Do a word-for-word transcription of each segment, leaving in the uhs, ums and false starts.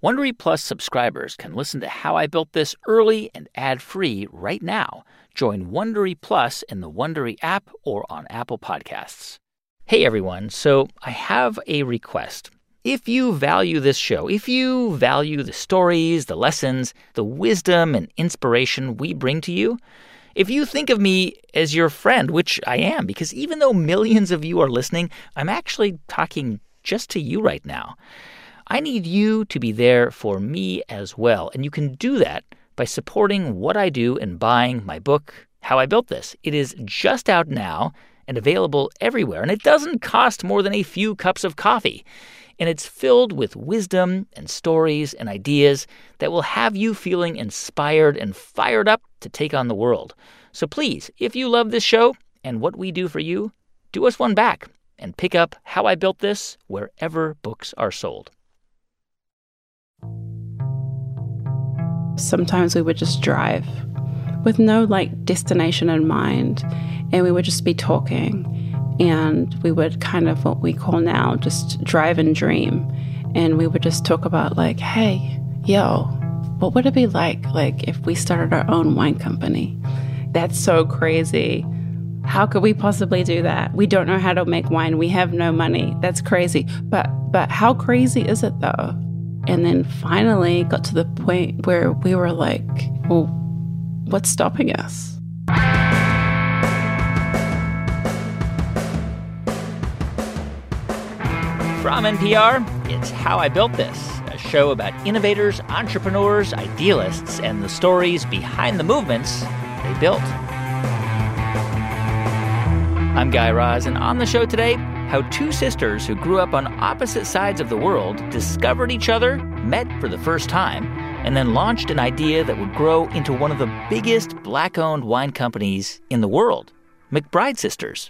Wondery Plus subscribers can listen to How I Built This early and ad-free right now. Join Wondery Plus in the Wondery app or on Apple Podcasts. Hey, everyone. So I have a request. If you value this show, if you value the stories, the lessons, the wisdom and inspiration we bring to you, if you think of me as your friend, which I am, because even though millions of you are listening, I'm actually talking just to you right now. I need you to be there for me as well, and you can do that by supporting what I do and buying my book, How I Built This. It is just out now and available everywhere, and it doesn't cost more than a few cups of coffee. And it's filled with wisdom and stories and ideas that will have you feeling inspired and fired up to take on the world. So please, if you love this show and what we do for you, do us one back and pick up How I Built This wherever books are sold. Sometimes we would just drive with no like destination in mind, and we would just be talking, and we would kind of what we call now just drive and dream, and we would just talk about like, hey, yo, what would it be like like if we started our own wine company? That's so crazy. How could we possibly do that? We don't know how to make wine. We have no money. That's crazy. But but how crazy is it though? And then finally got to the point where we were like, well, what's stopping us? From N P R, it's How I Built This, a show about innovators, entrepreneurs, idealists, and the stories behind the movements they built. I'm Guy Raz, and on the show today, how two sisters who grew up on opposite sides of the world discovered each other, met for the first time, and then launched an idea that would grow into one of the biggest Black-owned wine companies in the world, McBride Sisters.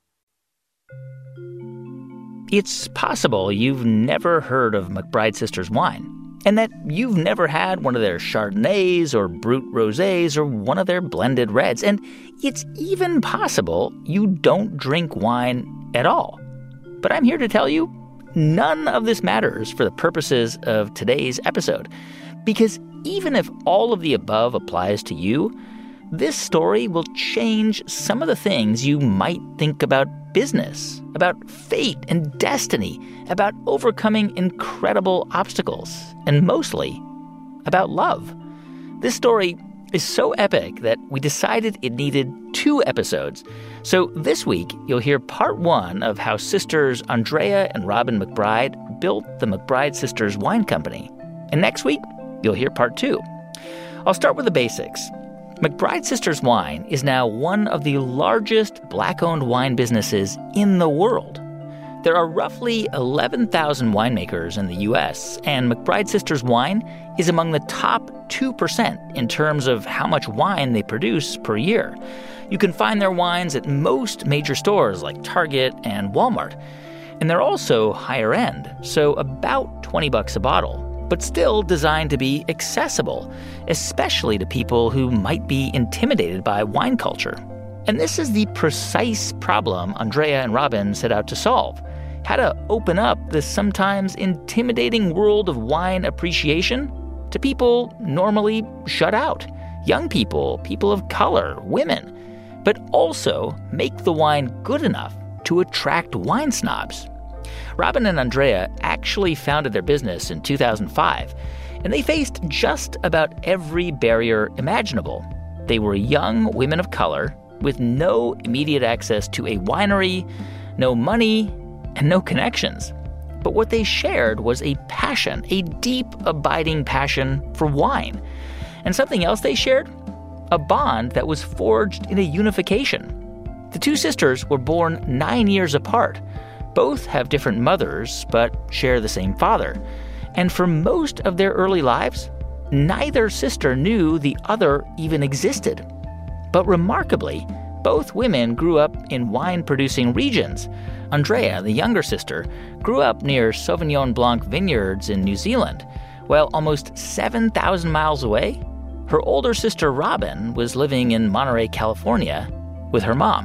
It's possible you've never heard of McBride Sisters wine, and that you've never had one of their Chardonnays or Brut Rosés or one of their blended reds, and it's even possible you don't drink wine at all. But I'm here to tell you, none of this matters for the purposes of today's episode. Because even if all of the above applies to you, this story will change some of the things you might think about business, about fate and destiny, about overcoming incredible obstacles, and mostly about love. This story is so epic that we decided it needed two episodes. So this week, you'll hear part one of how sisters Andrea and Robin McBride built the McBride Sisters Wine Company. And next week, you'll hear part two. I'll start with the basics. McBride Sisters Wine is now one of the largest Black-owned wine businesses in the world. There are roughly eleven thousand winemakers in the U S, and McBride Sisters Wine is among the top two percent in terms of how much wine they produce per year. You can find their wines at most major stores like Target and Walmart. And they're also higher end, so about twenty bucks a bottle, but still designed to be accessible, especially to people who might be intimidated by wine culture. And this is the precise problem Andrea and Robin set out to solve. How to open up this sometimes intimidating world of wine appreciation to people normally shut out. Young people, people of color, women. But also make the wine good enough to attract wine snobs. Robin and Andrea actually founded their business in two thousand five, and they faced just about every barrier imaginable. They were young women of color with no immediate access to a winery, no money, and no connections. But what they shared was a passion, a deep, abiding passion for wine. And something else they shared? A bond that was forged in a unification. The two sisters were born nine years apart. Both have different mothers, but share the same father. And for most of their early lives, neither sister knew the other even existed. But remarkably, both women grew up in wine-producing regions. Andrea, the younger sister, grew up near Sauvignon Blanc vineyards in New Zealand, while almost seven thousand miles away, her older sister Robin was living in Monterey, California, with her mom.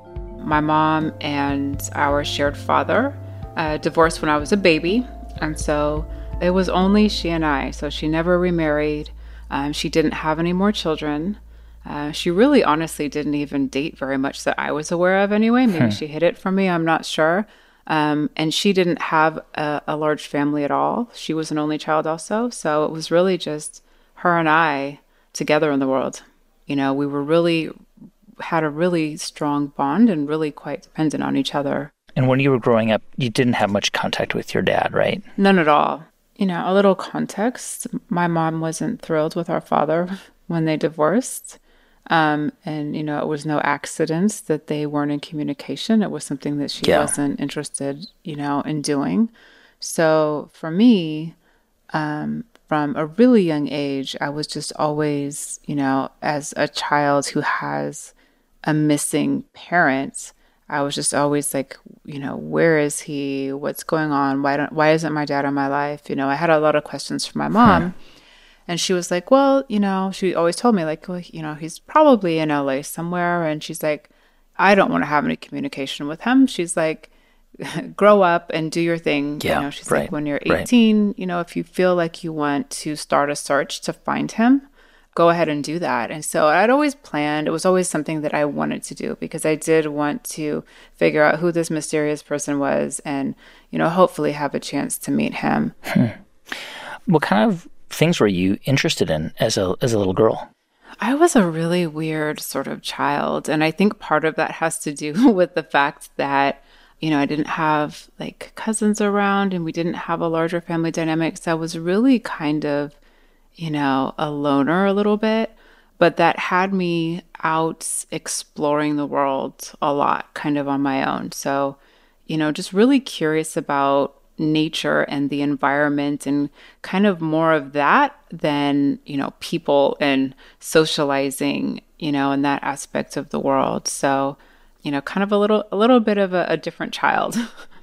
My mom and our shared father uh, divorced when I was a baby, and so It was only she and I. So she never remarried. Um, she didn't have any more children. Uh, she really honestly didn't even date very much that I was aware of anyway. Maybe hmm. she hid it from me. I'm not sure. Um, and she didn't have a, a large family at all. She was an only child also. So it was really just her and I together in the world. You know, we were really, had a really strong bond and really quite dependent on each other. And when you were growing up, you didn't have much contact with your dad, right? None at all. You know, a little context. My mom wasn't thrilled with our father when they divorced. Um, and, you know, it was no accident that they weren't in communication. It was something that she yeah. wasn't interested, you know, in doing. So for me, um, from a really young age, I was just always, you know, as a child who has a missing parent, I was just always like, you know, where is he? What's going on? Why don't, why isn't my dad in my life? You know, I had a lot of questions for my mom. Hmm. And she was like, well, you know, she always told me like, well, you know, he's probably in L A somewhere. And she's like, I don't want to have any communication with him. She's like, grow up and do your thing. Yeah, you know, she's right, like, when you're eighteen, right. you know, if you feel like you want to start a search to find him, go ahead and do that. And so I'd always planned, it was always something that I wanted to do because I did want to figure out who this mysterious person was and, you know, hopefully have a chance to meet him. Hmm. What kind of things were you interested in as a as a little girl? I was a really weird sort of child. And I think part of that has to do with the fact that, you know, I didn't have like cousins around and we didn't have a larger family dynamic. So I was really kind of, you know, a loner a little bit, but that had me out exploring the world a lot, kind of on my own. So, you know, just really curious about nature and the environment and kind of more of that than, you know, people and socializing, you know, and that aspect of the world. So, you know, kind of a little, a little bit of a, a different child.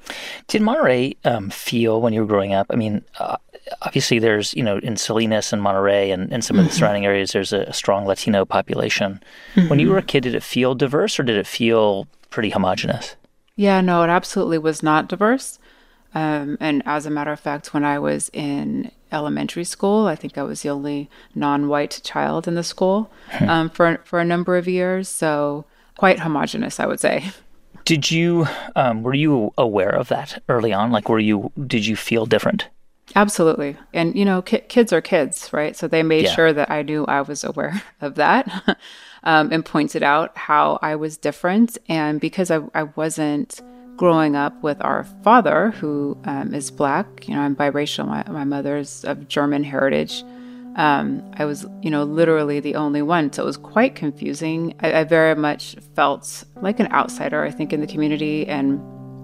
Did Monterey um, feel when you were growing up? I mean, uh, obviously there's, you know, in Salinas and Monterey and, and some mm-hmm. of the surrounding areas, there's a, a strong Latino population. Mm-hmm. When you were a kid, did it feel diverse or did it feel pretty homogenous? Yeah, no, it absolutely was not diverse. Um, and as a matter of fact, when I was in elementary school, I think I was the only non-white child in the school hmm. um, for for a number of years. So quite homogenous, I would say. Did you, um, were you aware of that early on? Like, were you, did you feel different? Absolutely. And, you know, ki- kids are kids, right? So they made yeah. sure that I knew I was aware of that um, and pointed out how I was different. And because I, I wasn't growing up with our father, who um, is Black, you know, I'm biracial. My, my mother's of German heritage. Um, I was, you know, literally the only one. So it was quite confusing. I, I very much felt like an outsider, I think, in the community and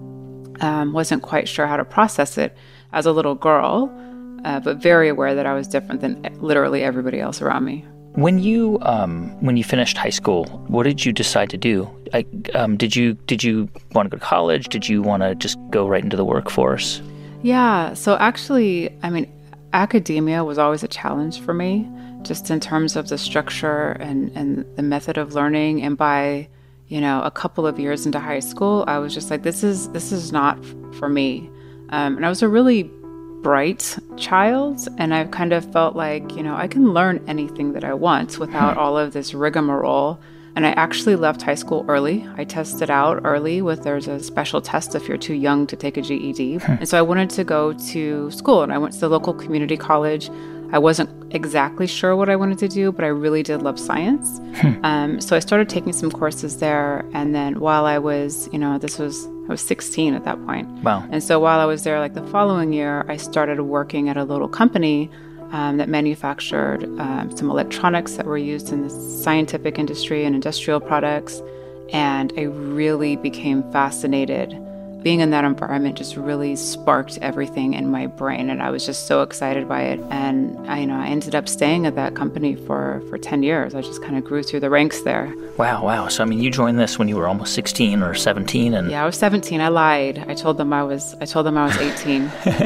um, wasn't quite sure how to process it as a little girl, uh, but very aware that I was different than literally everybody else around me. When you um, when you finished high school, what did you decide to do? I, um, did you did you want to go to college? Did you want to just go right into the workforce? Yeah. So actually, I mean, academia was always a challenge for me, just in terms of the structure and, and the method of learning. And by, you know, a couple of years into high school, I was just like, this is this is not for me. Um, and I was a really bright child, and I kind of felt like, you know, I can learn anything that I want without all of this rigmarole. And I actually left high school early. I tested out early with, there's a special test if you're too young to take a G E D. And so I wanted to go to school, and I went to the local community college. I wasn't exactly sure what I wanted to do, but I really did love science. um, so I started taking some courses there. And then while I was, you know, this was, I was sixteen at that point. Wow. And so while I was there, like the following year, I started working at a little company um, that manufactured um, some electronics that were used in the scientific industry and industrial products. And I really became fascinated. Being in that environment just really sparked everything in my brain, and I was just so excited by it. And I, you know, I ended up staying at that company for, for ten years. I just kind of grew through the ranks there. Wow, wow. So, I mean, you joined this when you were almost sixteen or seventeen, and yeah, I was seventeen. I lied. I told them I was. I told them I was eighteen.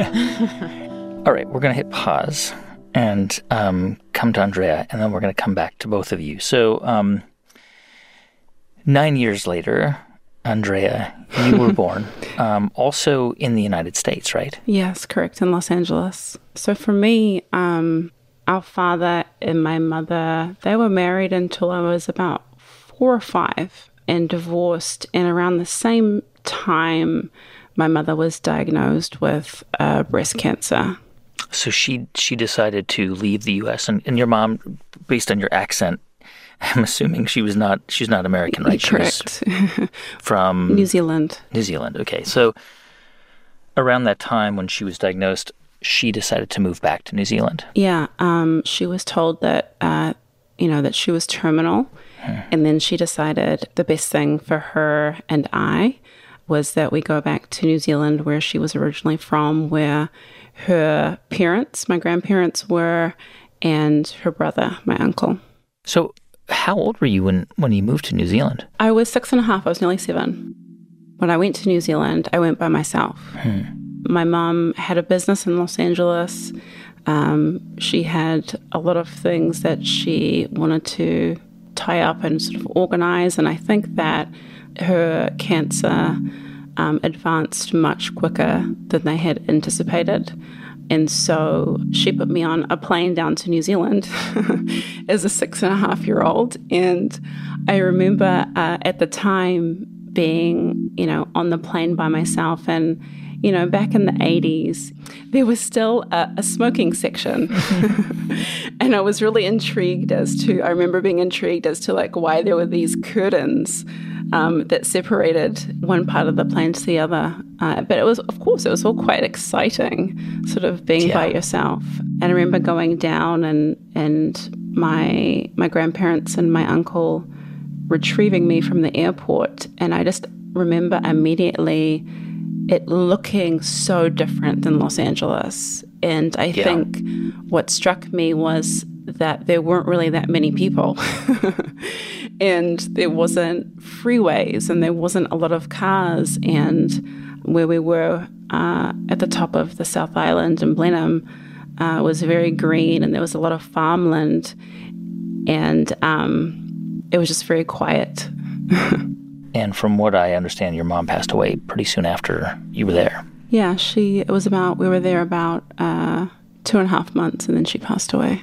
All right, we're gonna hit pause and um, come to Andrea, and then we're gonna come back to both of you. So, um, nine years later, Andrea, you were born um, also in the United States, right? Yes, correct, in Los Angeles. So for me, um, our father and my mother, they were married until I was about four or five and divorced. And around the same time, my mother was diagnosed with uh, breast cancer. So she she decided to leave the U S and, and your mom, based on your accent, I'm assuming she was not she's not American, right? Correct. She was from New Zealand. New Zealand. Okay. So around that time when she was diagnosed, she decided to move back to New Zealand. Yeah. Um, she was told that uh, you know, that she was terminal. Hmm. And then she decided the best thing for her and I was that we go back to New Zealand, where she was originally from, where her parents, my grandparents were, and her brother, my uncle. So how old were you when, when you moved to New Zealand? I was six and a half. I was nearly seven. When I went to New Zealand, I went by myself. Hmm. My mom had a business in Los Angeles. Um, she had a lot of things that she wanted to tie up and sort of organize. And I think that her cancer um, advanced much quicker than they had anticipated. And so she put me on a plane down to New Zealand as a six and a half year old. And I remember uh, at the time being, you know, on the plane by myself. And, you know, back in the eighties, there was still a, a smoking section. And I was really intrigued as to, I remember being intrigued as to like why there were these curtains Um, that separated one part of the plane to the other. Uh, but it was, of course, it was all quite exciting, sort of being yeah. by yourself. And I remember going down and and my my grandparents and my uncle retrieving me from the airport. And I just remember immediately it looking so different than Los Angeles. And I yeah. think what struck me was that there weren't really that many people. And there wasn't freeways and there wasn't a lot of cars. And where we were uh, at the top of the South Island in Blenheim uh, was very green, and there was a lot of farmland. And um, it was just very quiet. And from what I understand, your mom passed away pretty soon after you were there. Yeah, she, it was about, we were there about uh, two and a half months, and then she passed away.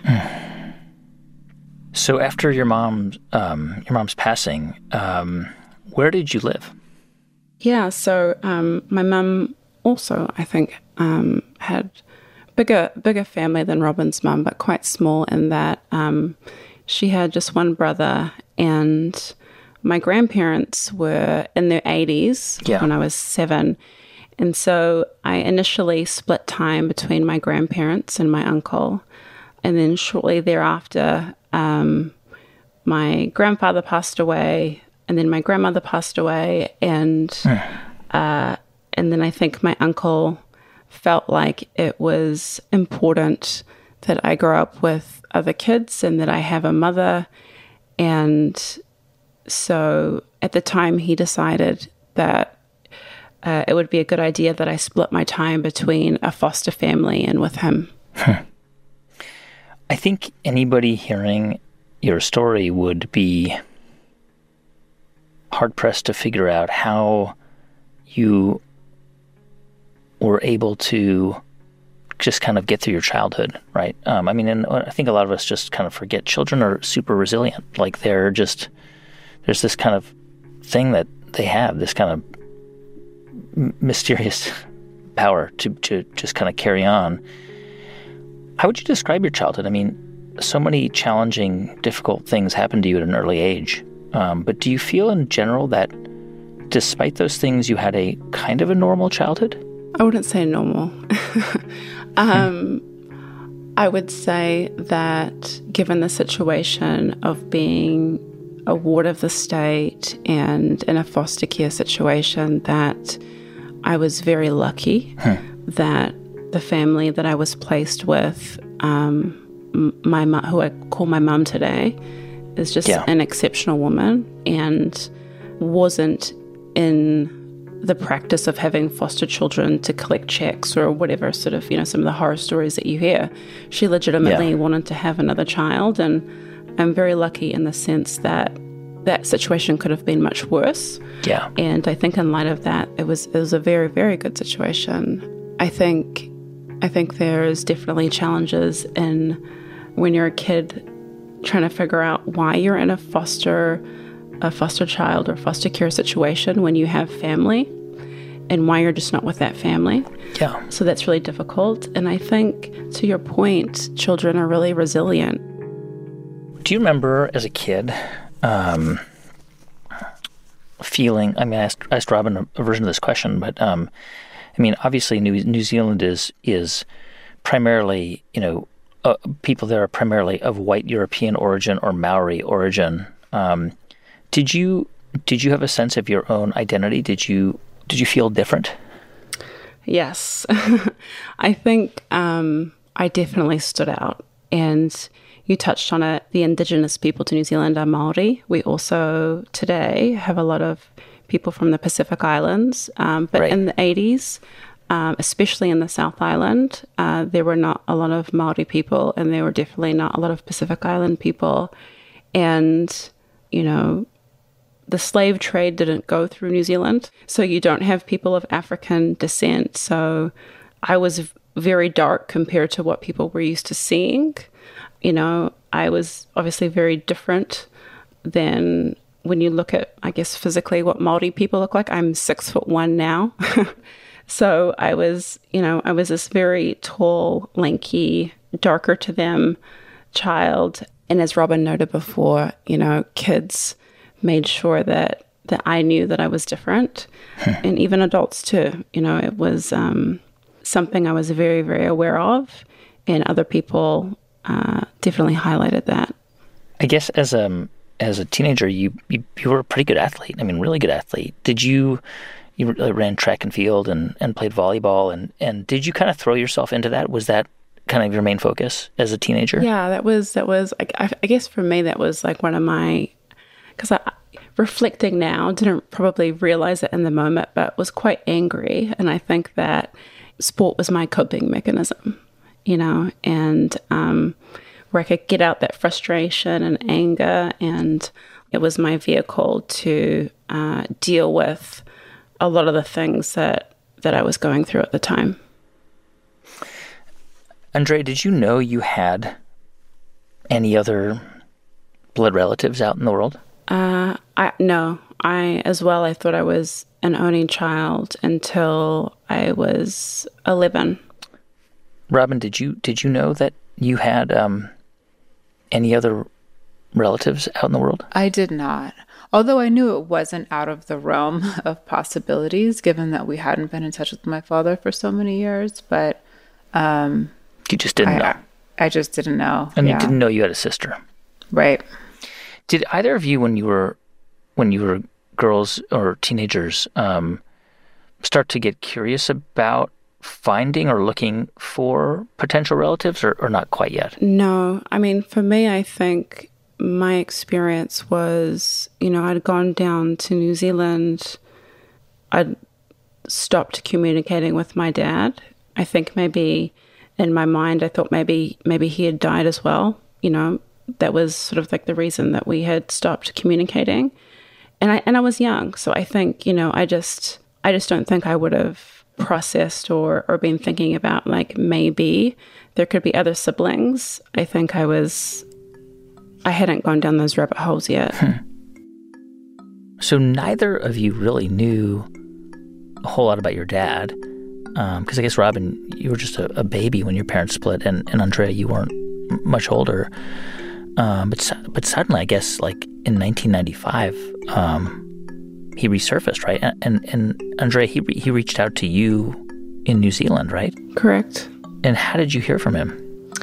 So after your mom's um, your mom's passing, um, where did you live? Yeah, so um, my mum also, I think, um, had bigger bigger family than Robin's mum, but quite small in that um, she had just one brother, and my grandparents were in their eighties yeah. when I was seven. And so I initially split time between my grandparents and my uncle. And then shortly thereafter, um, my grandfather passed away, and then my grandmother passed away, and uh, and then I think my uncle felt like it was important that I grow up with other kids and that I have a mother. And so at the time, he decided that uh, it would be a good idea that I split my time between a foster family and with him. I think anybody hearing your story would be hard-pressed to figure out how you were able to just kind of get through your childhood, right? Um, I mean, and I think a lot of us just kind of forget children are super resilient. Like they're just, there's this kind of thing that they have, this kind of m- mysterious power to, to just kind of carry on. How would you describe your childhood? I mean, so many challenging, difficult things happened to you at an early age. Um, but do you feel in general that despite those things, you had a kind of a normal childhood? I wouldn't say normal. um, I would say that given the situation of being a ward of the state and in a foster care situation, that I was very lucky huh. that the family that I was placed with, um, my mom, who I call my mum today, is just yeah. an exceptional woman and wasn't in the practice of having foster children to collect checks or whatever sort of, you know, some of the horror stories that you hear. She legitimately yeah. wanted to have another child, and I'm very lucky in the sense that that situation could have been much worse. Yeah. And I think in light of that, it was it was a very, very good situation. I think I think there's definitely challenges in when you're a kid trying to figure out why you're in a foster a foster child or foster care situation when you have family and why you're just not with that family. Yeah. So that's really difficult. And I think, to your point, children are really resilient. Do you remember as a kid um, feeling, I mean, I asked, I asked Robin a, a version of this question, but um, I mean, obviously New, New Zealand is, is primarily, you know, uh, people there are primarily of white European origin or Maori origin. Um, did you did you have a sense of your own identity? Did you did you feel different? Yes. I think um, I definitely stood out. And you touched on it. The indigenous people to New Zealand are Māori. We also today have a lot of people from the Pacific Islands. Um, but right. in the eighties, um, especially in the South Island, uh, there were not a lot of Māori people, and there were definitely not a lot of Pacific Island people. And, you know, the slave trade didn't go through New Zealand, so you don't have people of African descent. So I was very dark compared to what people were used to seeing. You know, I was obviously very different than when you look at, I guess, physically what Māori people look like. I'm six foot one now. So I was, you know, I was this very tall, lanky, darker to them child. And as Robin noted before, you know, kids made sure that, that I knew that I was different. And even adults too. You know, it was um, something I was very, very aware of. And other people uh, definitely highlighted that. I guess as a, as a teenager, you, you, you were a pretty good athlete. I mean, really good athlete. Did you... You ran track and field and, and played volleyball. And, and did you kind of throw yourself into that? Was that kind of your main focus as a teenager? Yeah, that was, that was I, I guess for me, that was like one of my, because I, reflecting now, didn't probably realize it in the moment, but was quite angry. And I think that sport was my coping mechanism, you know, and um, where I could get out that frustration and anger. And it was my vehicle to uh, deal with a lot of the things that, that I was going through at the time. Andrea, did you know you had any other blood relatives out in the world? Uh, I no. I, as well, I thought I was an only child until I was eleven. Robin, did you did you know that you had um, any other relatives out in the world? I did not. Although I knew it wasn't out of the realm of possibilities, given that we hadn't been in touch with my father for so many years. But um, you just didn't I, know. I just didn't know. And yeah. you didn't know you had a sister, right? Did either of you, when you were when you were girls or teenagers, um, start to get curious about finding or looking for potential relatives, or, or not quite yet? No, I mean, for me, I think my experience was, you know, I'd gone down to New Zealand. I'd stopped communicating with my dad. I think maybe in my mind, I thought maybe maybe he had died as well. You know, that was sort of like the reason that we had stopped communicating. And I and I was young, so I think, you know, I just I just don't think I would have processed or or been thinking about like maybe there could be other siblings. I think I was. I hadn't gone down those rabbit holes yet. Hmm. So neither of you really knew a whole lot about your dad, because um, I guess, Robin, you were just a, a baby when your parents split, and, and Andrea, you weren't much older. Um, but but suddenly, I guess, like in nineteen ninety-five, um, he resurfaced, right? And, and, and Andrea, he, he reached out to you in New Zealand, right? Correct. And how did you hear from him?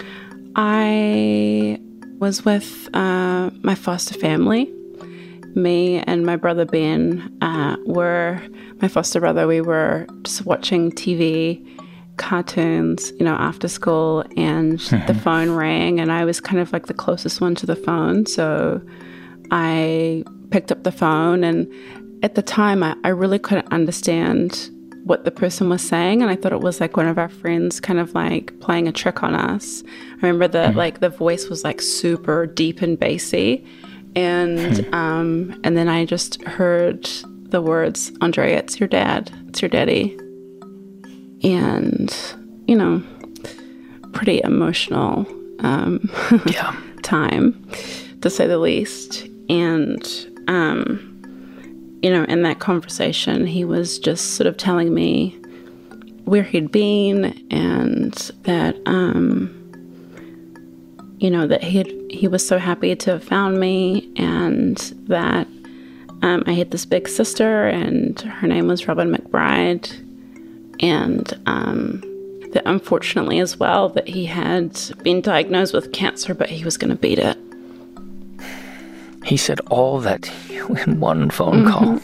I... was with uh, my foster family. Me and my brother Ben uh, were, my foster brother, we were just watching T V, cartoons, you know, after school, and mm-hmm. the phone rang, and I was kind of like the closest one to the phone, so I picked up the phone, and at the time, I, I really couldn't understand what the person was saying, and I thought it was like one of our friends kind of like playing a trick on us. I remember the mm. like the voice was like super deep and bassy, And um, and then I just heard the words, Andrea, it's your dad. It's your daddy. And, you know, pretty emotional um, yeah. time, to say the least. And, um, you know, in that conversation, he was just sort of telling me where he'd been and that, um, you know, that he had, he was so happy to have found me, and that um, I had this big sister, and her name was Robin McBride, and um, that unfortunately as well that he had been diagnosed with cancer, but he was going to beat it. He said all that to you in one phone call.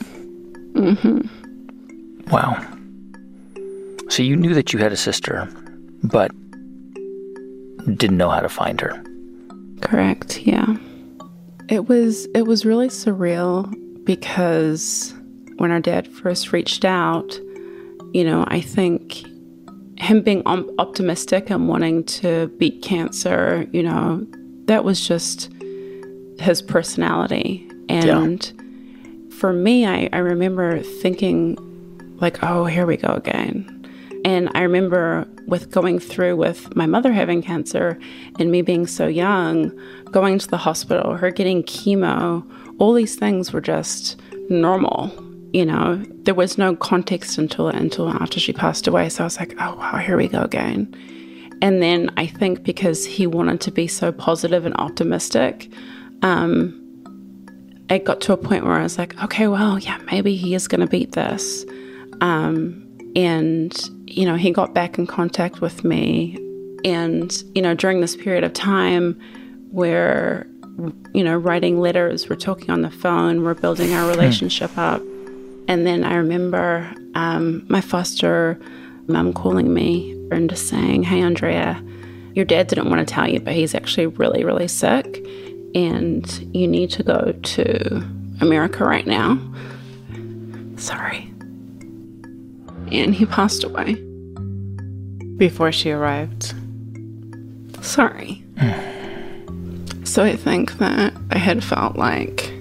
Mm-hmm. Wow. So you knew that you had a sister, but didn't know how to find her. Correct, yeah. It was it was really surreal because when our dad first reached out, you know, I think him being um, optimistic and wanting to beat cancer, you know, that was just his personality. And yeah. for me, I, I remember thinking like, oh, here we go again. And I remember with going through with my mother having cancer and me being so young, going to the hospital, her getting chemo, all these things were just normal. You know, there was no context until until after she passed away. So I was like, oh, wow, here we go again. And then I think because he wanted to be so positive and optimistic, um, it got to a point where I was like, okay, well, yeah, maybe he is going to beat this. Um, and, you know, he got back in contact with me. And, you know, during this period of time where, you know, writing letters, we're talking on the phone, we're building our relationship up. And then I remember um, my foster mum calling me and just saying, hey, Andrea, your dad didn't want to tell you, but he's actually really, really sick. And you need to go to America right now. Sorry. And he passed away. Before she arrived. Sorry. So I think that I had felt like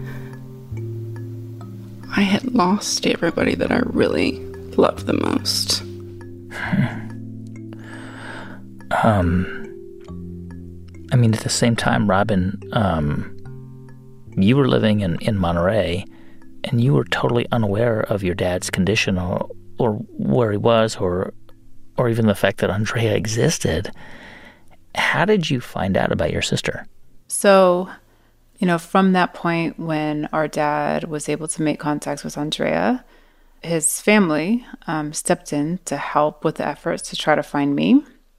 I had lost everybody that I really loved the most. Um, I mean, at the same time, Robin, um, you were living in, in Monterey, and you were totally unaware of your dad's condition or, or where he was or or even the fact that Andrea existed. How did you find out about your sister? So, you know, from that point when our dad was able to make contact with Andrea, his family um, stepped in to help with the efforts to try to find me.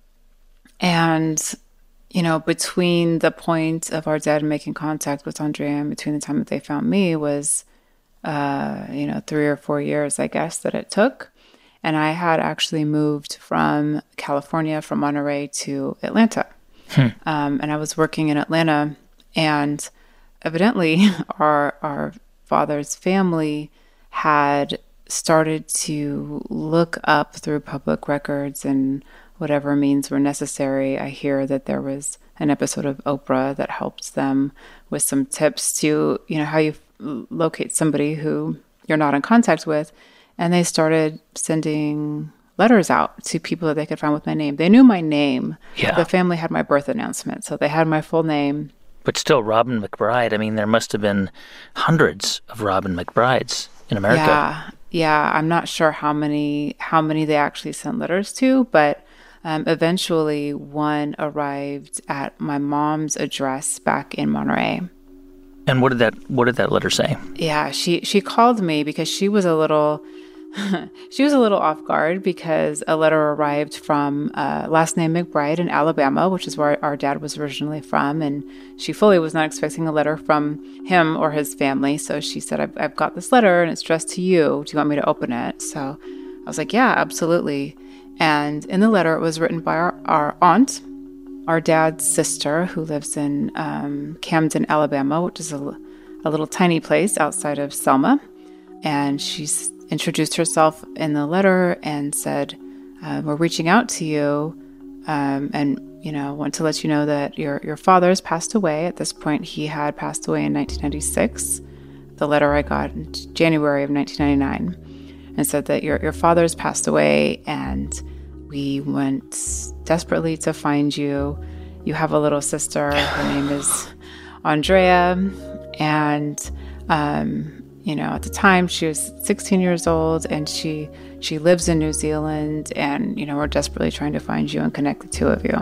And, you know, between the point of our dad making contact with Andrea and between the time that they found me was, uh, you know, three or four years, I guess, that it took. And I had actually moved from California, from Monterey to Atlanta. Hmm. Um, and I was working in Atlanta, and evidently our our father's family had started to look up through public records and whatever means were necessary. I hear that there was an episode of Oprah that helped them with some tips to, you know, how you locate somebody who you're not in contact with. And they started sending letters out to people that they could find with my name. They knew my name. Yeah. The family had my birth announcement, so they had my full name. But still, Robin McBride, I mean, there must have been hundreds of Robin McBrides in America. Yeah, yeah. I'm not sure how many how many they actually sent letters to, but um, eventually one arrived at my mom's address back in Monterey. And what did that what did that letter say? Yeah, she she called me because she was a little she was a little off guard because a letter arrived from uh, last name McBride in Alabama, which is where our dad was originally from, and she fully was not expecting a letter from him or his family. So she said, "I've, I've got this letter and it's addressed to you. Do you want me to open it?" So I was like, "Yeah, absolutely." And in the letter, it was written by our, our aunt, our dad's sister, who lives in um, Camden, Alabama, which is a, a little tiny place outside of Selma. And she's introduced herself in the letter and said, uh, we're reaching out to you. Um, and you know, want to let you know that your, your father has passed away. At this point, he had passed away in nineteen ninety-six. The letter I got in January of nineteen ninety-nine, and said that your, your father's passed away, and we went desperately to find you. You have a little sister. Her name is Andrea. And, um, you know, at the time she was sixteen years old, and she she lives in New Zealand. And, you know, we're desperately trying to find you and connect the two of you.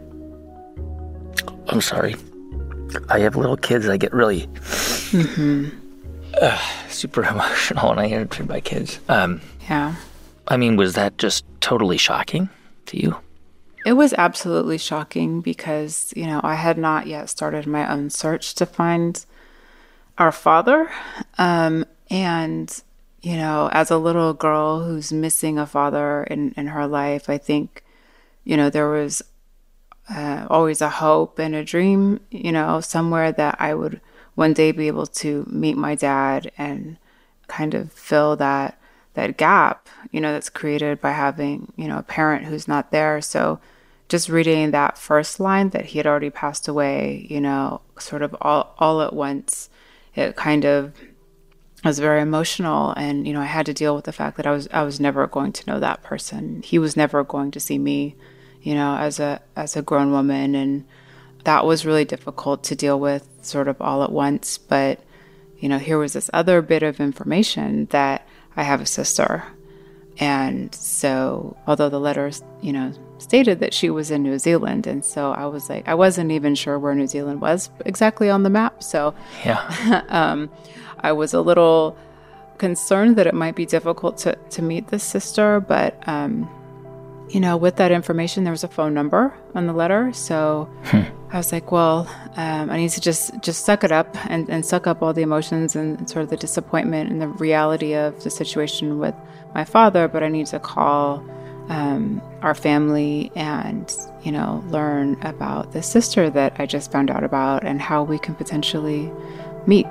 I'm sorry. I have little kids. I get really mm-hmm. uh, super emotional when I hear from my kids. Um, yeah. I mean, was that just totally shocking to you? It was absolutely shocking because, you know, I had not yet started my own search to find our father. Um, and, you know, as a little girl who's missing a father in, in her life, I think, you know, there was uh, always a hope and a dream, you know, somewhere that I would one day be able to meet my dad and kind of fill that that gap, you know, that's created by having, you know, a parent who's not there. So just reading that first line that he had already passed away, you know, sort of all, all at once, it kind of was very emotional. And, you know, I had to deal with the fact that I was I was never going to know that person. He was never going to see me, you know, as a as a grown woman. And that was really difficult to deal with sort of all at once. But, you know, here was this other bit of information that I have a sister. And so, although the letters, you know, stated that she was in New Zealand, and so I was like, I wasn't even sure where New Zealand was exactly on the map. So, yeah, um, I was a little concerned that it might be difficult to to meet this sister. But, um, you know, with that information, there was a phone number on the letter. So hmm. I was like, well, um, I need to just just suck it up and, and suck up all the emotions and sort of the disappointment and the reality of the situation with my father. But I need to call um, our family and, you know, learn about the sister that I just found out about and how we can potentially meet.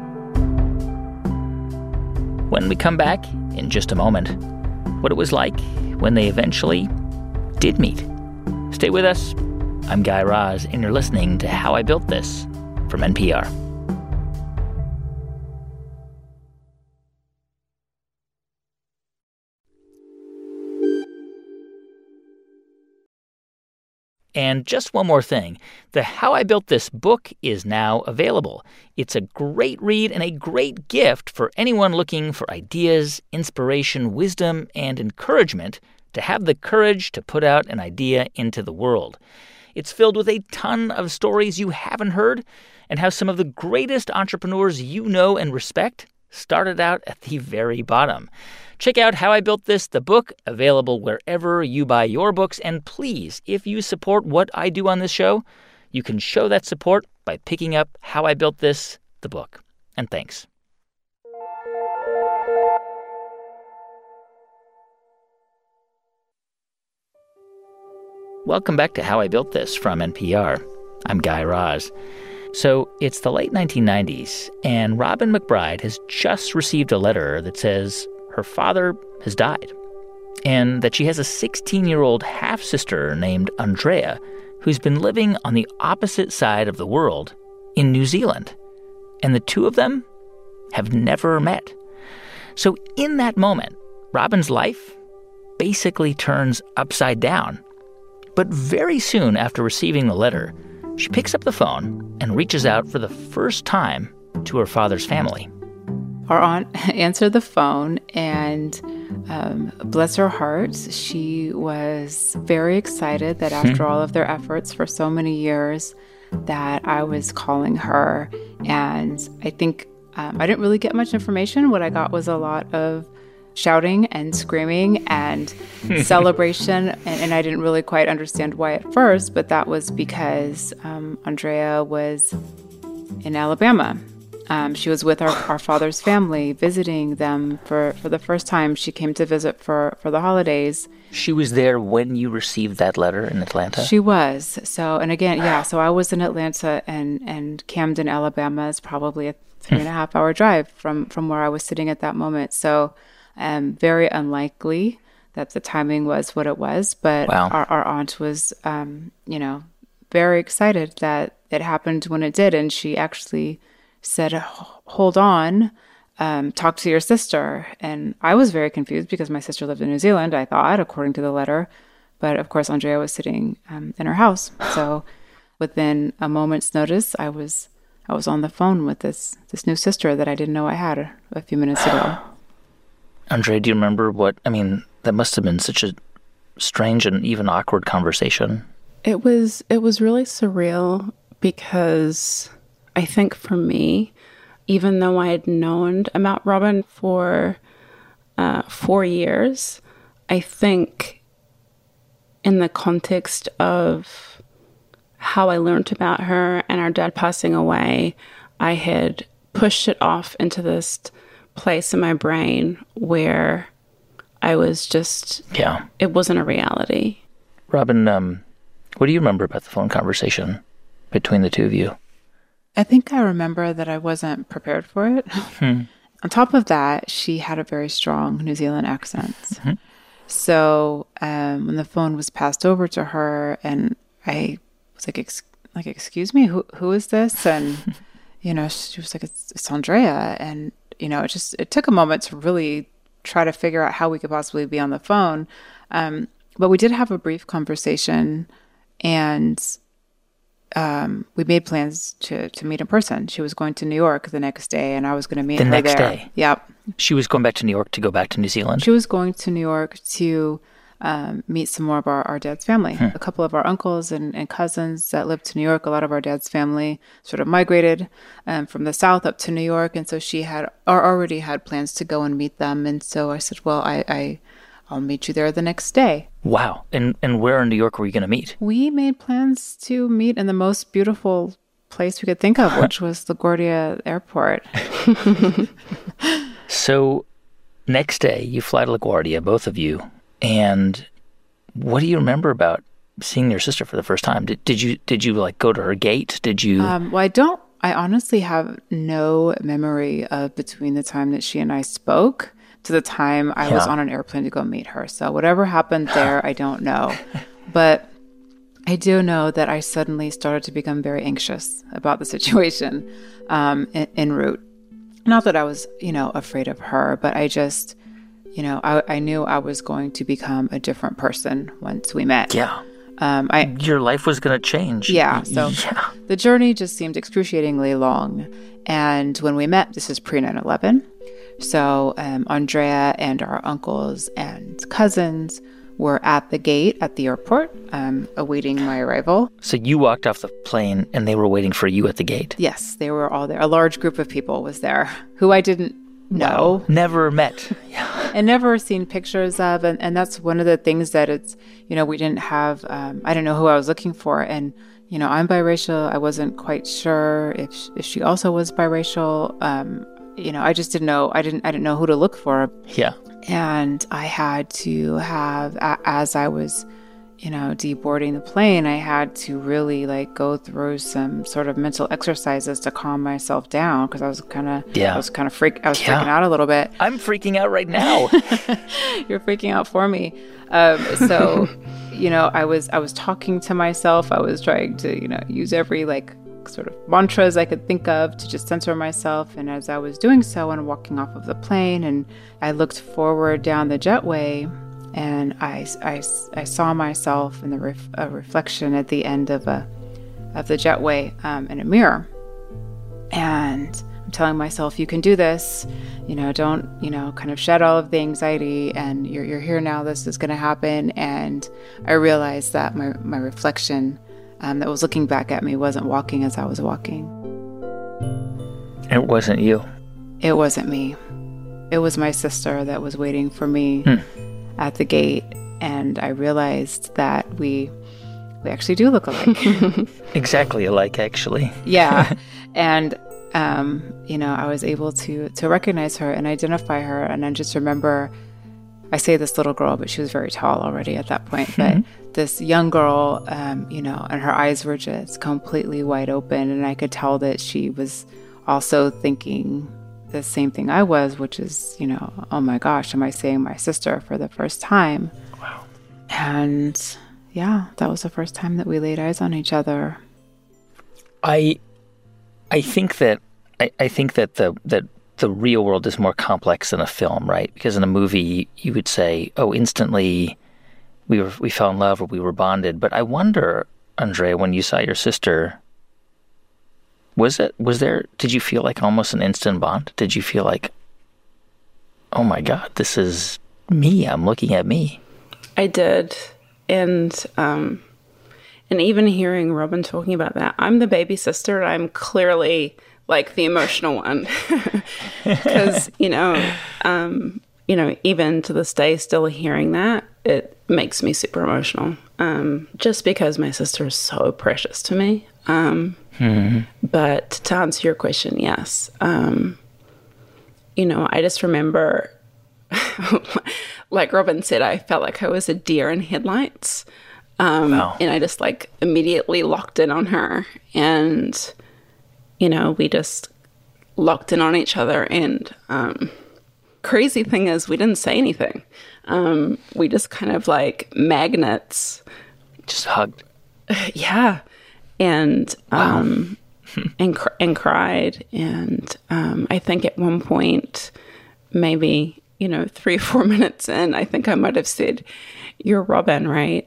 When we come back in just a moment, what it was like when they eventually did meet. Stay with us. I'm Guy Raz, and you're listening to How I Built This from N P R. And just one more thing. The How I Built This book is now available. It's a great read and a great gift for anyone looking for ideas, inspiration, wisdom, and encouragement to have the courage to put out an idea into the world. It's filled with a ton of stories you haven't heard and how some of the greatest entrepreneurs you know and respect started out at the very bottom. Check out How I Built This, the book, available wherever you buy your books. And please, if you support what I do on this show, you can show that support by picking up How I Built This, the book. And thanks. Welcome back to How I Built This from N P R. I'm Guy Raz. So it's the late nineteen nineties, and Robin McBride has just received a letter that says her father has died, and that she has a sixteen-year-old half-sister named Andrea who's been living on the opposite side of the world in New Zealand. And the two of them have never met. So in that moment, Robin's life basically turns upside down. But very soon after receiving the letter, she picks up the phone and reaches out for the first time to her father's family. Our aunt answered the phone, and um, bless her heart, she was very excited that after all of their efforts for so many years that I was calling her. And I think um, I didn't really get much information. What I got was a lot of shouting and screaming and celebration. And, and I didn't really quite understand why at first, but that was because um, Andrea was in Alabama. Um, she was with our, our father's family, visiting them for, for the first time. She came to visit for, for the holidays. She was there when you received that letter in Atlanta? She was. So, and again, yeah, so I was in Atlanta, and, and Camden, Alabama is probably a three and a half hour drive from, from where I was sitting at that moment. So um, very unlikely that the timing was what it was. But Wow. our, our aunt was, um, you know, very excited that it happened when it did. And she actually said, hold on, um, talk to your sister. And I was very confused because my sister lived in New Zealand, I thought, according to the letter. But of course, Andrea was sitting um, in her house. So within a moment's notice, I was I was on the phone with this this new sister that I didn't know I had a, a few minutes ago. Andrea, do you remember what, I mean, that must have been such a strange and even awkward conversation. It was it was really surreal because I think for me, even though I had known about Robin for uh, four years, I think in the context of how I learned about her and our dad passing away, I had pushed it off into this place in my brain where I was just, Yeah. it wasn't a reality. Robin, um, what do you remember about the phone conversation between the two of you? I think I remember that I wasn't prepared for it. Hmm. On top of that, she had a very strong New Zealand accent. Mm-hmm. So um, when the phone was passed over to her, and I was like, Ex- like, excuse me, who who is this? And you know, she was like, it's, it's Andrea. And you know, it just it took a moment to really try to figure out how we could possibly be on the phone. Um, but we did have a brief conversation, and um, we made plans to to meet in person. She was going to New York the next day, and I was going to meet The her next there. day? Yep. She was going back to New York to go back to New Zealand? She was going to New York to um, meet some more of our, our dad's family. Hmm. A couple of our uncles and, and cousins that lived to New York. A lot of our dad's family sort of migrated um, from the South up to New York. And so she had or already had plans to go and meet them. And so I said, well, I, I, I'll meet you there the next day. Wow. And and where in New York were you going to meet? We made plans to meet in the most beautiful place we could think of, which was LaGuardia Airport. So next day, you fly to LaGuardia, both of you. And what do you remember about seeing your sister for the first time? Did, did you, did you like go to her gate? Did you? Um, well, I don't, I honestly have no memory of between the time that she and I spoke to the time I was Yeah. on an airplane to go meet her. So whatever happened there, I don't know. But I do know that I suddenly started to become very anxious about the situation um, en, en route. Not that I was, you know, afraid of her, but I just, you know, I, I knew I was going to become a different person once we met. Yeah. Um, I Your life was going to change. Yeah, so Yeah. the journey just seemed excruciatingly long. And when we met, this is pre nine eleven. So um, Andrea and our uncles and cousins were at the gate at the airport, um, awaiting my arrival. So you walked off the plane and they were waiting for you at the gate. Yes, they were all there. A large group of people was there who I didn't know. Never met. Yeah. And never seen pictures of. And, and that's one of the things that it's, you know, we didn't have, um, I didn't know who I was looking for. And, you know, I'm biracial. I wasn't quite sure if, if she also was biracial. Um, you know, I just didn't know, I didn't, I didn't know who to look for. Yeah. And I had to have, a- as I was, you know, deboarding the plane, I had to really like go through some sort of mental exercises to calm myself down because I was kind of, Yeah. I was kind of freak, I was Yeah. freaking out a little bit. I'm freaking out right now. You're freaking out for me. Um, so, you know, I was I was talking to myself. I was trying to, you know, use every like sort of mantras I could think of to just center myself. And as I was doing so and walking off of the plane, and I looked forward down the jetway, and I, I, I saw myself in the ref, a reflection at the end of a of the jetway um, in a mirror. And I'm telling myself, you can do this, you know, don't, you know, kind of shed all of the anxiety, and you're you're here now, this is going to happen. And I realized that my, my reflection um, that was looking back at me wasn't walking as I was walking. It wasn't you. It wasn't me. It was my sister that was waiting for me Hmm. at the gate. And I realized that we we actually do look alike. Exactly alike, actually. Yeah. And, um, you know, I was able to to recognize her and identify her. And I just remember, I say this little girl, but she was very tall already at that point. But this young girl, um, you know, and her eyes were just completely wide open. And I could tell that she was also thinking the same thing I was, which is, you know, oh my gosh, am I saying my sister for the first time? Wow. And yeah, that was the first time that we laid eyes on each other. I I think that I, I think that the that the real world is more complex than a film, right? Because in a movie you would say, oh, instantly we were we fell in love or we were bonded. But I wonder, Andrea, when you saw your sister, was it was there did you feel like almost an instant bond? Did you feel like, oh my God, this is me, I'm looking at me? I did. And um and even hearing Robin talking about that, I'm the baby sister, and I'm clearly like the emotional one. Because, you know, um, you know, even to this day, still hearing that, it makes me super emotional. Um, just because my sister is so precious to me. Um, mm-hmm. But to answer your question, yes. Um, you know, I just remember, like Robin said, I felt like I was a deer in headlights. Um, wow. And I just like immediately locked in on her, and, you know, we just locked in on each other. And um, crazy thing is, we didn't say anything. Um, we just kind of like magnets. Just hugged. Yeah. And, wow. um, and, cr- and cried. And um, I think at one point, maybe, you know, three or four minutes in, I think I might have said, "You're Robin, right?"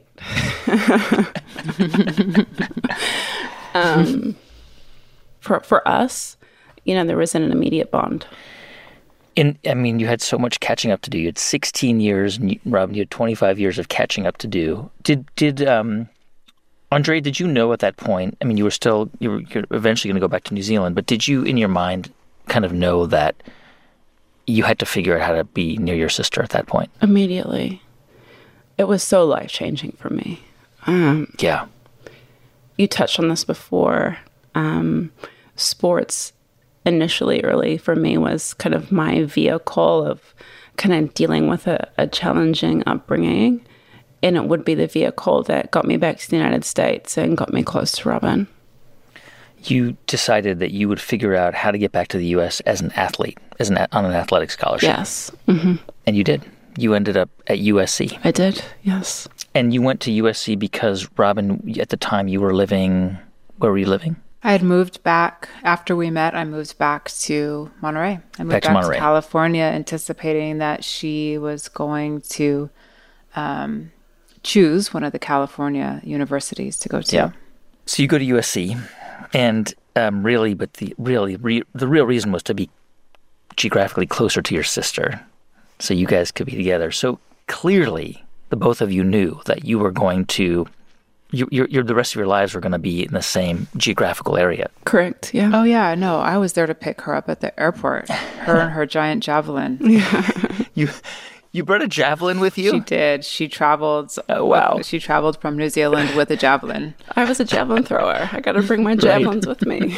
um, for for us, you know, there wasn't an immediate bond. In, I mean, you had so much catching up to do. You had sixteen years, and you, Robin, you had twenty-five years of catching up to do. Did did um, Andre? Did you know at that point? I mean, you were still you were you're eventually going to go back to New Zealand, but did you, in your mind, kind of know that you had to figure out how to be near your sister at that point? Immediately. It was so life-changing for me. Um, yeah. You touched on this before. Um, sports initially, early for me, was kind of my vehicle of kind of dealing with a, a challenging upbringing. And it would be the vehicle that got me back to the United States and got me close to Robin. You decided that you would figure out how to get back to the U S as an athlete, as an on an athletic scholarship. Yes. Mm-hmm. And you did. You ended up at U S C. I did, yes. And you went to U S C because, Robin, at the time you were living, where were you living? I had moved back. After we met, I moved back to Monterey. I moved back to back Monterey. to California, anticipating that she was going to um, choose one of the California universities to go to. Yeah. So you go to U S C, and um, really, but the really re, the real reason was to be geographically closer to your sister, so you guys could be together. So clearly, the both of you knew that you were going to, you, your, your, the rest of your lives were going to be in the same geographical area. Correct, yeah. Oh, yeah, no, I was there to pick her up at the airport, her and her giant javelin. Yeah. You you brought a javelin with you? She did. She traveled. Oh, wow. She traveled from New Zealand with a javelin. I was a javelin thrower. I got to bring my javelins right. with me.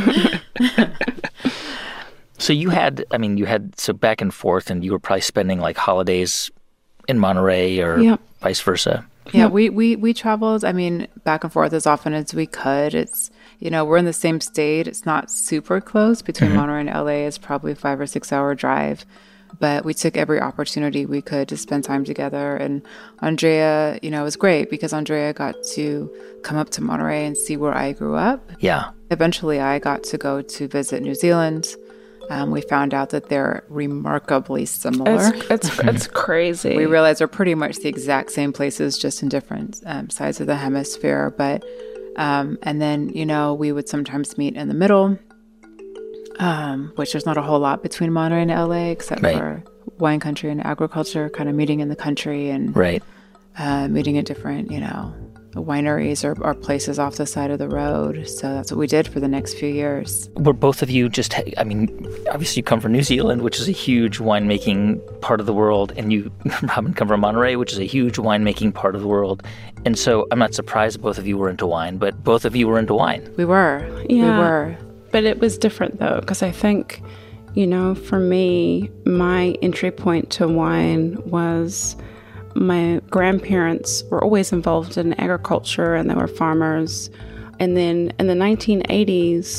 So you had, I mean, you had, so back and forth, and you were probably spending like holidays in Monterey or yep. vice versa. Yeah, yep. we, we, we traveled, I mean, back and forth as often as we could. It's, you know, we're in the same state. It's not super close. Between mm-hmm. Monterey and L A is probably a five or six hour drive. But we took every opportunity we could to spend time together. And Andrea, you know, it was great because Andrea got to come up to Monterey and see where I grew up. Yeah. Eventually, I got to go to visit New Zealand. Um, we found out that they're remarkably similar. It's it's, it's crazy. We realized they're pretty much the exact same places, just in different um, sides of the hemisphere. But um, and then, you know, we would sometimes meet in the middle. Um, which there's not a whole lot between Monterey and L A except right. for wine country and agriculture, kind of meeting in the country and right. uh, meeting at different, you know, wineries or, or places off the side of the road. So that's what we did for the next few years. Were both of you just, I mean, obviously you come from New Zealand, which is a huge winemaking part of the world, and you, Robin, come from Monterey, which is a huge winemaking part of the world. And so I'm not surprised both of you were into wine, but both of you were into wine. We were. Yeah. We were. But it was different, though, because I think, you know, for me, my entry point to wine was my grandparents were always involved in agriculture, and they were farmers. And then in the nineteen eighties,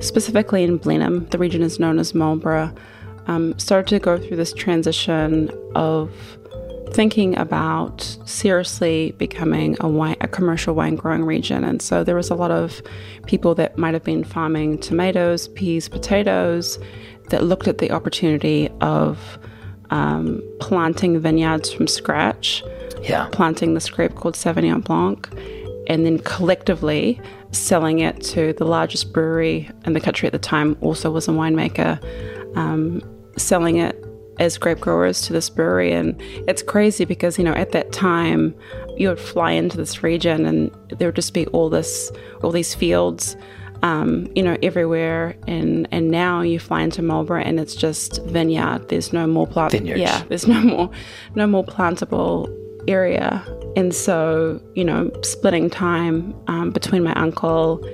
specifically in Blenheim, the region is known as Marlborough, um, started to go through this transition of thinking about seriously becoming a wine, a commercial wine growing region. And so there was a lot of people that might have been farming tomatoes, peas, potatoes, that looked at the opportunity of um, planting vineyards from scratch, yeah. planting this grape called Sauvignon Blanc, and then collectively selling it to the largest brewery in the country at the time, also was a winemaker, um, selling it as grape growers to this brewery. And it's crazy because, you know, at that time, you would fly into this region and there would just be all this, all these fields, um, you know, everywhere. And, and now you fly into Marlborough and it's just vineyard. There's no more plant. Vineyards. Yeah, there's no more, no more plantable area. And so, you know, splitting time um, between my uncle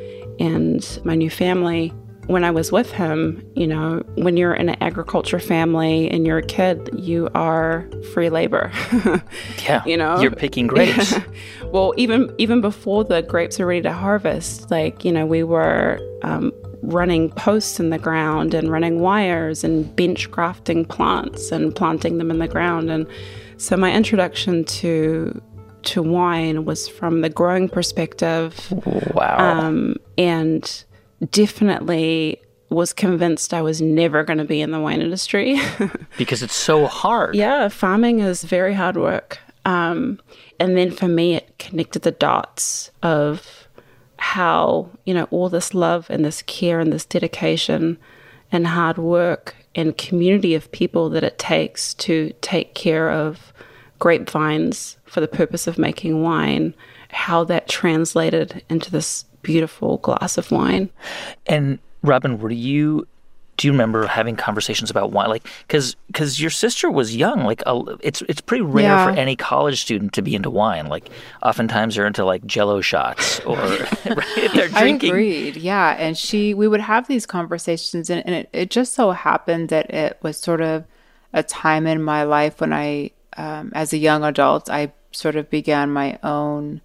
and my new family. When I was with him, you know, when you're in an agriculture family and you're a kid, you are free labor. Yeah, you know, you're picking grapes. Well, even even before the grapes are ready to harvest, like, you know, we were um, running posts in the ground and running wires and bench grafting plants and planting them in the ground. And so my introduction to to wine was from the growing perspective. Wow. Um, and definitely was convinced I was never going to be in the wine industry. Because it's so hard. Yeah, farming is very hard work. Um, and then for me, it connected the dots of how, you know, all this love and this care and this dedication and hard work and community of people that it takes to take care of grapevines for the purpose of making wine, how that translated into this beautiful glass of wine. And Robin, were you, do you remember having conversations about wine? Like, because because your sister was young. Like, uh, it's it's pretty rare Yeah. for any college student to be into wine. Like, oftentimes they're into like Jell-O shots or right, they're drinking. I agreed. Yeah. And she, we would have these conversations, and, and it, it just so happened that it was sort of a time in my life when I, um, as a young adult, I sort of began my own,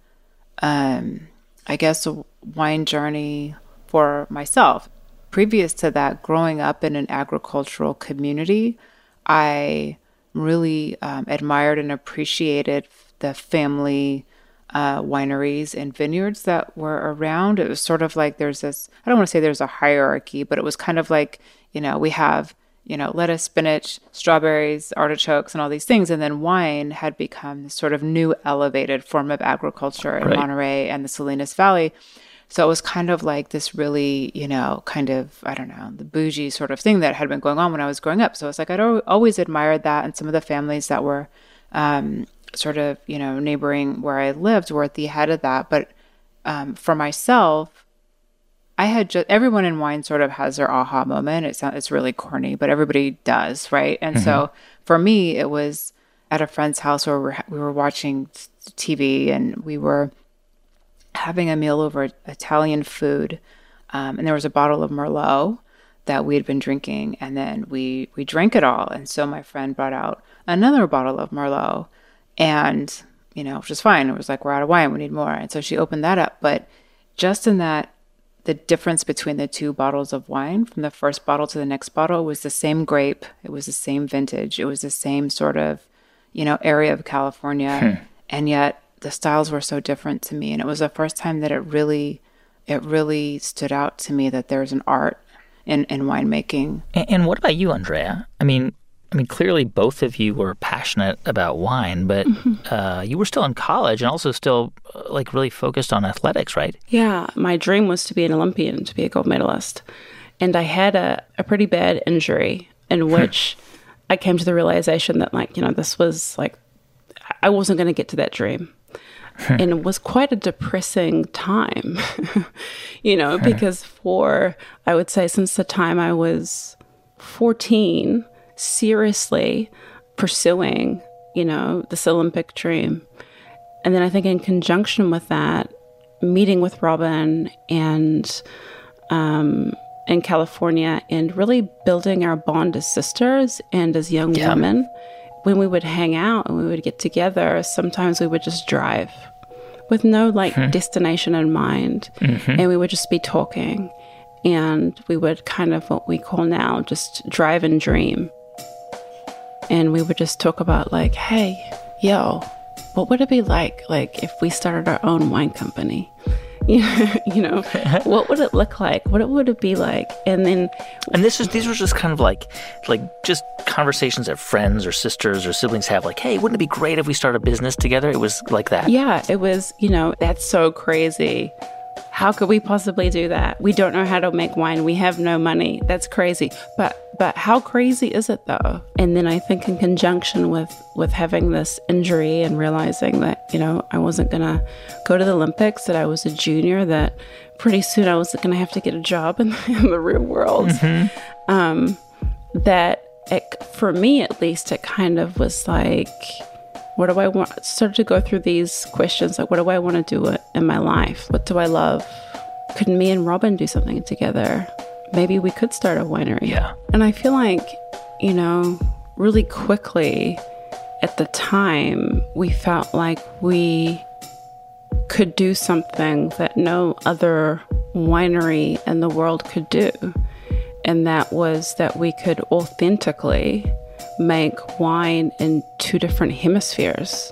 um, I guess, a wine journey for myself. Previous to that, growing up in an agricultural community, I really um, admired and appreciated the family uh, wineries and vineyards that were around. It was sort of like there's this, I don't want to say there's a hierarchy, but it was kind of like, you know, we have, you know, lettuce, spinach, strawberries, artichokes, and all these things. And then wine had become this sort of new elevated form of agriculture in Right. Monterey and the Salinas Valley. So it was kind of like this really, you know, kind of, I don't know, the bougie sort of thing that had been going on when I was growing up. So it's like I'd al- always admired that. And some of the families that were um, sort of, you know, neighboring where I lived were at the head of that. But um, for myself, I had just, everyone in wine sort of has their aha moment. It sounds, it's really corny, but everybody does, right? And so for me, it was at a friend's house where we were, we were watching T V and we were having a meal over Italian food. Um, and there was a bottle of Merlot that we had been drinking, and then we, we drank it all. And so my friend brought out another bottle of Merlot, and, you know, which is fine. It was like, we're out of wine, we need more. And so she opened that up. But just in that, the difference between the two bottles of wine, from the first bottle to the next bottle, was the same grape. It was the same vintage. It was the same sort of, you know, area of California. Hmm. And yet the styles were so different to me. And it was the first time that it really, it really stood out to me that there's an art in, in winemaking. And, and what about you, Andrea? I mean, I mean, clearly both of you were passionate about wine, but mm-hmm. uh, you were still in college and also still uh, like really focused on athletics, right? Yeah. My dream was to be an Olympian, to be a gold medalist. And I had a, a pretty bad injury in which I came to the realization that, like, you know, this was like, I wasn't going to get to that dream. And it was quite a depressing time, you know, because for, I would say, since the time I was fourteen, seriously pursuing, you know, this Olympic dream. And then I think in conjunction with that, meeting with Robin and um, in California and really building our bond as sisters and as young yeah. women. When we would hang out and we would get together, sometimes we would just drive with no like hmm. destination in mind. Mm-hmm. And we would just be talking. And we would kind of what we call now just drive and dream. And we would just talk about like, hey, yo, what would it be like, like if we started our own wine company? You know, you know, what would it look like? What would it be like? And then, and this is these were just kind of like, like just conversations that friends or sisters or siblings have. Like, hey, wouldn't it be great if we started a business together? It was like that. Yeah, it was. You know, that's so crazy. How could we possibly do that? We don't know how to make wine. We have no money. That's crazy. But but how crazy is it though? And then I think in conjunction with, with having this injury and realizing that, you know, I wasn't going to go to the Olympics, that I was a junior, that pretty soon I was going to have to get a job in, in the real world. Mm-hmm. Um, that it, for me, at least, it kind of was like, what do I want? Started to go through these questions like, what do I want to do in my life? What do I love? Could me and Robin do something together? Maybe we could start a winery. Yeah. And I feel like, you know, really quickly at the time, we felt like we could do something that no other winery in the world could do. And that was that we could authentically make wine in two different hemispheres.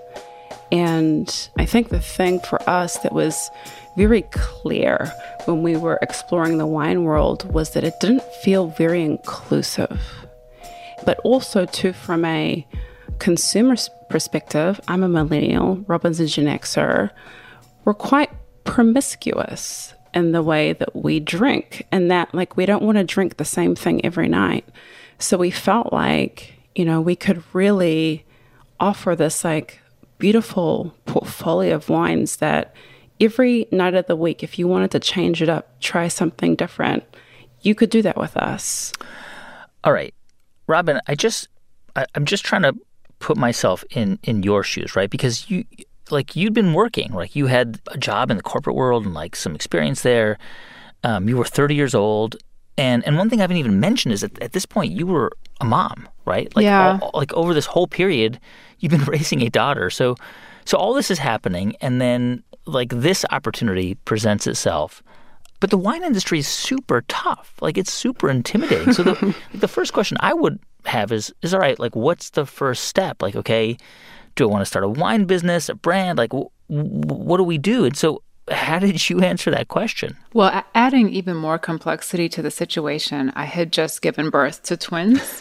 And I think the thing for us that was very clear when we were exploring the wine world was that it didn't feel very inclusive. But also, too, from a consumer perspective, I'm a millennial, Robin's a Gen Xer, we're quite promiscuous in the way that we drink, and that, like, we don't want to drink the same thing every night. So we felt like, you know, we could really offer this, like, beautiful portfolio of wines that every night of the week, if you wanted to change it up, try something different, you could do that with us. All right. Robin, I just, I, I'm just trying to put myself in, in your shoes, right? Because you, like, you'd been working, like, you had a job in the corporate world and, like, some experience there. Um, you were thirty years old. And and one thing I haven't even mentioned is that at this point, you were a mom, right? Like, yeah. all, like, over this whole period, you've been raising a daughter. So, so all this is happening, and then, like, this opportunity presents itself. But the wine industry is super tough. Like, it's super intimidating. So the like, the first question I would have is, is all right, like, what's the first step? Like, okay, do I want to start a wine business, a brand? Like, w- w- what do we do? And so how did you answer that question? Well, a- adding even more complexity to the situation, I had just given birth to twins.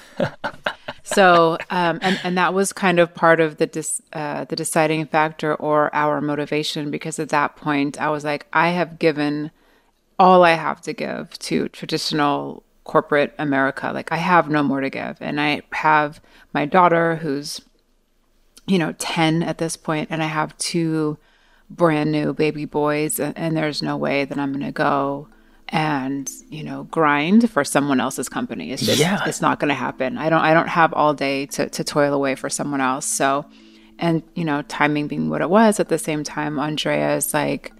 So, um, and, and that was kind of part of the dis, uh, the deciding factor or our motivation, because at that point I was like, I have given all I have to give to traditional corporate America. Like, I have no more to give. And I have my daughter who's, you know, ten at this point, and I have two brand new baby boys, and, and there's no way that I'm going to go and, you know, grind for someone else's company. It's just, yeah. It's not going to happen. I don't, I don't have all day to, to toil away for someone else. So, and, you know, timing being what it was, at the same time, Andrea is like,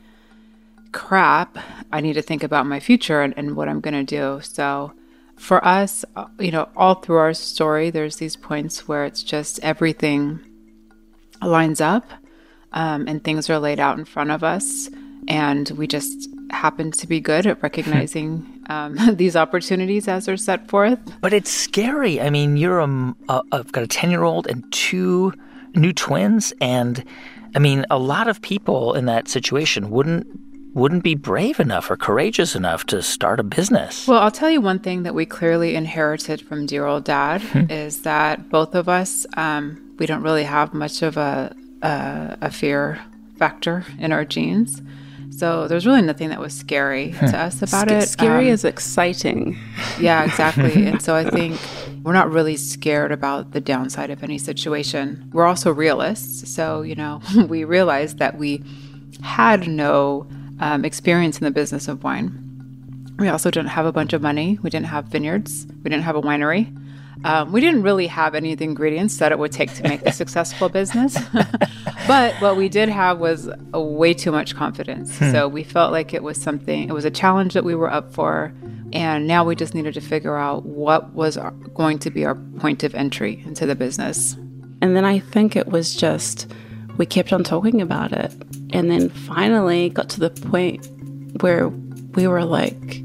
crap, I need to think about my future and, and what I'm going to do. So for us, you know, all through our story, there's these points where it's just everything lines up, um, and things are laid out in front of us. And we just happen to be good at recognizing um, these opportunities as they're set forth. But it's scary. I mean, you're a, a, I've got a ten-year-old and two new twins. And, I mean, a lot of people in that situation wouldn't wouldn't be brave enough or courageous enough to start a business. Well, I'll tell you one thing that we clearly inherited from dear old dad is that both of us, um, we don't really have much of a, a, a fear factor in our genes. So there's really nothing that was scary to us about Sc- it. Scary um, is exciting. Yeah, exactly. And so I think we're not really scared about the downside of any situation. We're also realists. So, you know, we realized that we had no um, experience in the business of wine. We also didn't have a bunch of money. We didn't have vineyards. We didn't have a winery. Um, we didn't really have any of the ingredients that it would take to make a successful business. But what we did have was a way too much confidence. Hmm. So we felt like it was something, it was a challenge that we were up for. And now we just needed to figure out what was our, going to be our point of entry into the business. And then I think it was just, we kept on talking about it. And then finally got to the point where we were like,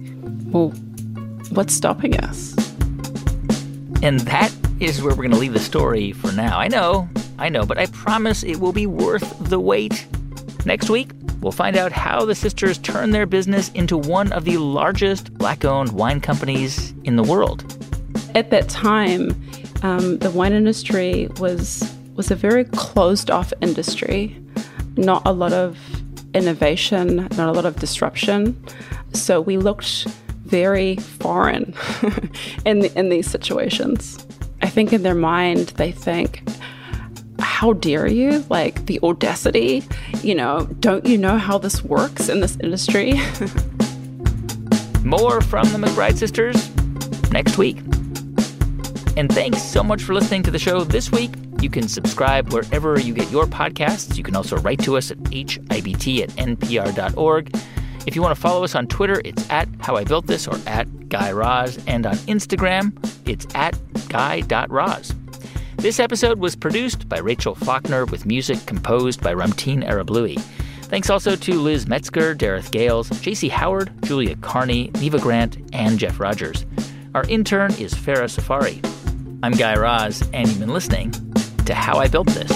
well, what's stopping us? And that is where we're going to leave the story for now. I know, I know, but I promise it will be worth the wait. Next week, we'll find out how the sisters turned their business into one of the largest Black-owned wine companies in the world. At that time, um, the wine industry was was a very closed-off industry. Not a lot of innovation, not a lot of disruption. So we looked very foreign in the, in these situations. I think in their mind, they think, how dare you? Like, the audacity, you know, don't you know how this works in this industry? More from the McBride sisters next week. And thanks so much for listening to the show this week. You can subscribe wherever you get your podcasts. You can also write to us at h i b t at n p r dot org. If you want to follow us on Twitter, it's at How I Built This or at Guy Raz. And on Instagram, it's at guy dot raz. This episode was produced by Rachel Faulkner with music composed by Ramtin Arablouei. Thanks also to Liz Metzger, Dareth Gales, J C Howard, Julia Carney, Neva Grant, and Jeff Rogers. Our intern is Farah Safari. I'm Guy Raz, and you've been listening to How I Built This.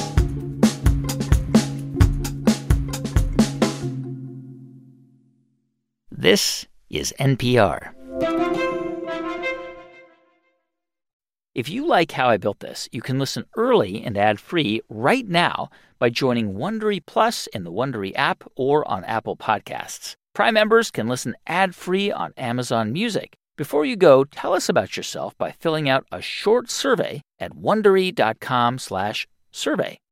This is N P R. If you like How I Built This, you can listen early and ad-free right now by joining Wondery Plus in the Wondery app or on Apple Podcasts. Prime members can listen ad-free on Amazon Music. Before you go, tell us about yourself by filling out a short survey at wondery dot com slash survey.